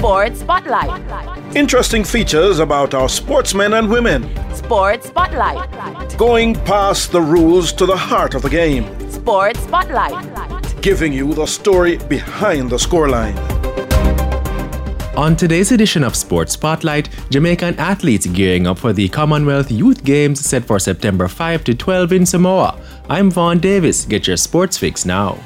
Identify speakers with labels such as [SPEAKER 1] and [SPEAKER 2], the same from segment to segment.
[SPEAKER 1] Sports Spotlight.
[SPEAKER 2] Interesting features about our sportsmen and women.
[SPEAKER 1] Sports Spotlight.
[SPEAKER 2] Going past the rules to the heart of the game.
[SPEAKER 1] Sports Spotlight.
[SPEAKER 2] Giving you the story behind the scoreline.
[SPEAKER 3] On today's edition of Sports Spotlight, Jamaican athletes gearing up for the Commonwealth Youth Games set for September 5 to 12 in Samoa. I'm Vaughn Davis. Get your sports fix now.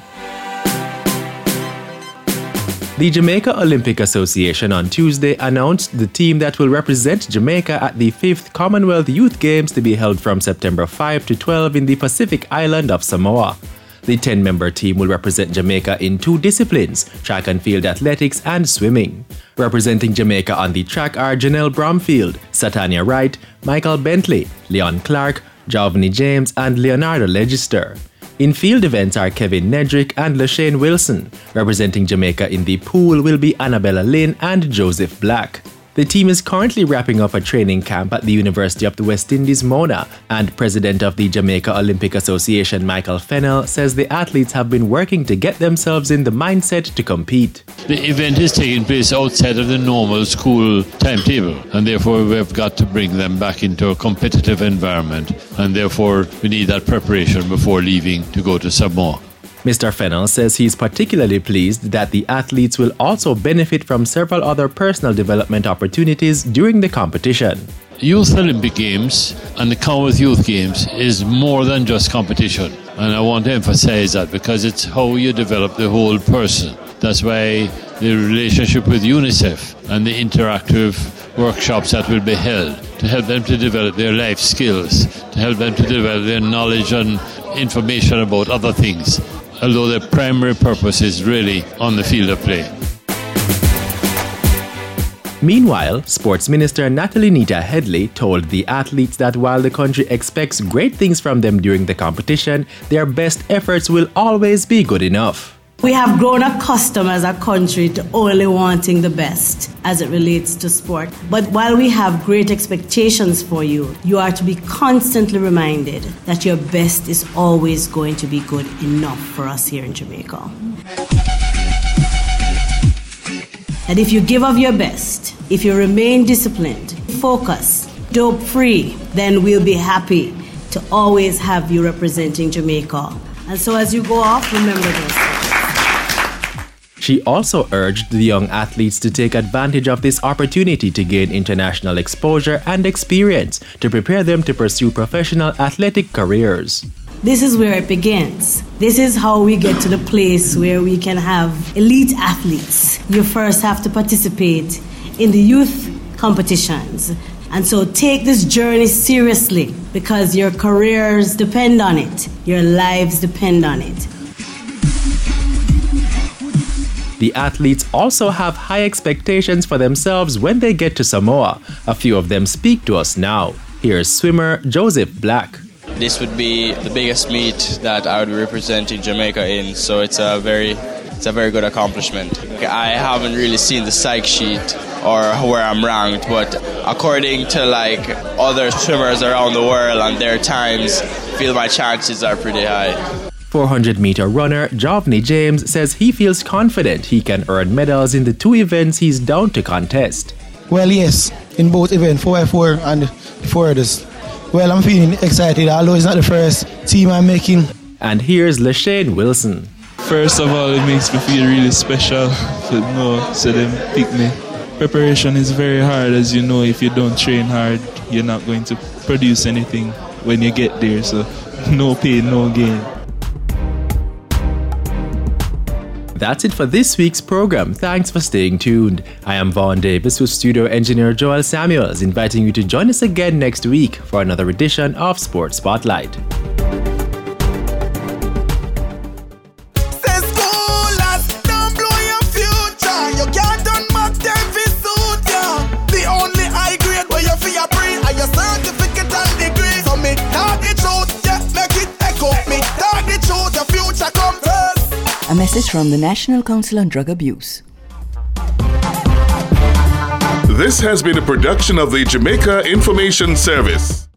[SPEAKER 3] The Jamaica Olympic Association on Tuesday announced the team that will represent Jamaica at the 5th Commonwealth Youth Games to be held from September 5 to 12 in the Pacific island of Samoa. The 10-member team will represent Jamaica in two disciplines, track and field athletics and swimming. Representing Jamaica on the track are Janelle Bromfield, Satania Wright, Michael Bentley, Leon Clark, Jovny James and Leonardo Legister. In field events are Kevin Nedrick and Lashane Wilson. Representing Jamaica in the pool will be Annabella Lynn and Joseph Black. The team is currently wrapping up a training camp at the University of the West Indies, Mona, and President of the Jamaica Olympic Association, Michael Fennell, says the athletes have been working to get themselves in the mindset to compete.
[SPEAKER 4] The event is taking place outside of the normal school timetable, and therefore we've got to bring them back into a competitive environment, and therefore we need that preparation before leaving to go to Samoa.
[SPEAKER 3] Mr. Fennell says he's particularly pleased that the athletes will also benefit from several other personal development opportunities during the competition.
[SPEAKER 4] Youth Olympic Games and the Commonwealth Youth Games is more than just competition, and I want to emphasize that because it's how you develop the whole person. That's why the relationship with UNICEF and the interactive workshops that will be held to help them to develop their life skills, to help them to develop their knowledge and information about other things, although their primary purpose is really on the field of play.
[SPEAKER 3] Meanwhile, Sports Minister Natalie Nita Headley told the athletes that while the country expects great things from them during the competition, their best efforts will always be good enough.
[SPEAKER 5] We have grown accustomed as a country to only wanting the best as it relates to sport. But while we have great expectations for you, you are to be constantly reminded that your best is always going to be good enough for us here in Jamaica. And if you give of your best, if you remain disciplined, focused, dope-free, then we'll be happy to always have you representing Jamaica. And so as you go off, remember this.
[SPEAKER 3] She also urged the young athletes to take advantage of this opportunity to gain international exposure and experience to prepare them to pursue professional athletic careers.
[SPEAKER 5] This is where it begins. This is how we get to the place where we can have elite athletes. You first have to participate in the youth competitions. And so take this journey seriously because your careers depend on it. Your lives depend on it.
[SPEAKER 3] The athletes also have high expectations for themselves when they get to Samoa. A few of them speak to us now. Here's swimmer Joseph Black.
[SPEAKER 6] This would be the biggest meet that I would be representing Jamaica in, so it's a very good accomplishment. I haven't really seen the psych sheet or where I'm ranked, but according to other swimmers around the world and their times, I feel my chances are pretty high.
[SPEAKER 3] 400-meter runner Jovny James says he feels confident he can earn medals in the two events he's down to contest.
[SPEAKER 7] Well, yes, in both events, 4x4 and the 400s. Well, I'm feeling excited, although it's not the first team I'm making.
[SPEAKER 3] And here's Lashane Wilson.
[SPEAKER 8] First of all, it makes me feel really special to know so them pick me. Preparation is very hard, as you know. If you don't train hard, you're not going to produce anything when you get there. So no pain, no gain.
[SPEAKER 3] That's it for this week's program. Thanks for staying tuned. I am Vaughn Davis with studio engineer Joel Samuels, inviting you to join us again next week for another edition of Sports Spotlight.
[SPEAKER 9] A message from the National Council on Drug Abuse.
[SPEAKER 10] This has been a production of the Jamaica Information Service.